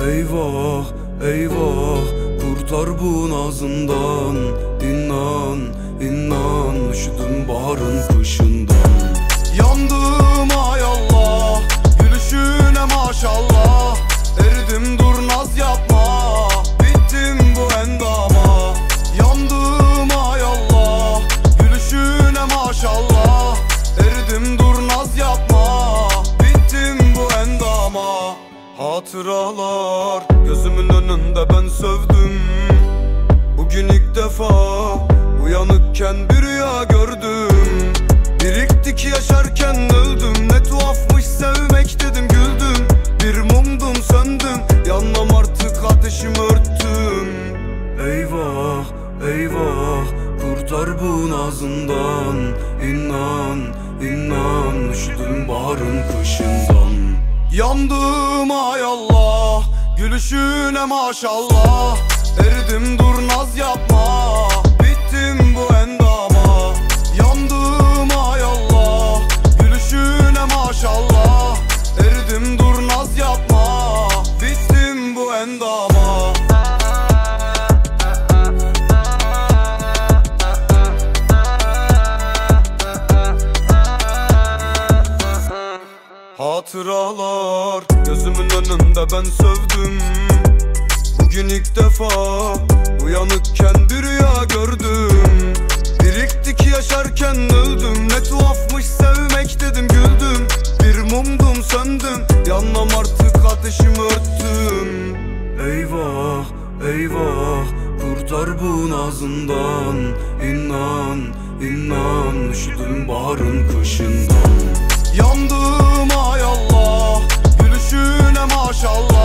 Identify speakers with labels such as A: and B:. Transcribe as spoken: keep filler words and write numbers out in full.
A: Eyvah eyvah, kurtar bu nazından. İnan inan, üşüdüm baharın kışından. Yandım ay Allah, gülüşüne maşallah. Eridim dur naz yapma, bittim bu endama. Yandım ay Allah, gülüşüne maşallah. Eridim dur naz yapma, bittim bu endama. Hatıralar gözümün önünde, ben sövdüm. Bugün ilk defa uyanıkken bir rüya gördüm. Birikti ki yaşarken öldüm. Ne tuhafmış sevmek dedim, güldüm. Bir mumdum söndüm, yanmam artık ateşimi örttüm. Eyvah eyvah, kurtar bu nazından. İnan inan, üşüdüm baharın kışından. Yandım ay Allah, gülüşüne maşallah. Eridim dur naz yapma, bittim bu endama. Yandım ay Allah, gülüşüne maşallah. Eridim dur naz yapma, bittim bu endama. Hatıralar gözümün önünde, ben sövdüm. Bugün ilk defa uyanıkken bir rüya gördüm. Birikti ki yaşarken öldüm. Ne tuhafmış sevmek dedim, güldüm. Bir mumdum söndüm, yanmam artık ateşimi örttüm. Eyvah eyvah, kurtar bu nazından. İnan inan, üşüdüm baharın kışından. Yandım ay Allah, gülüşüne maşallah.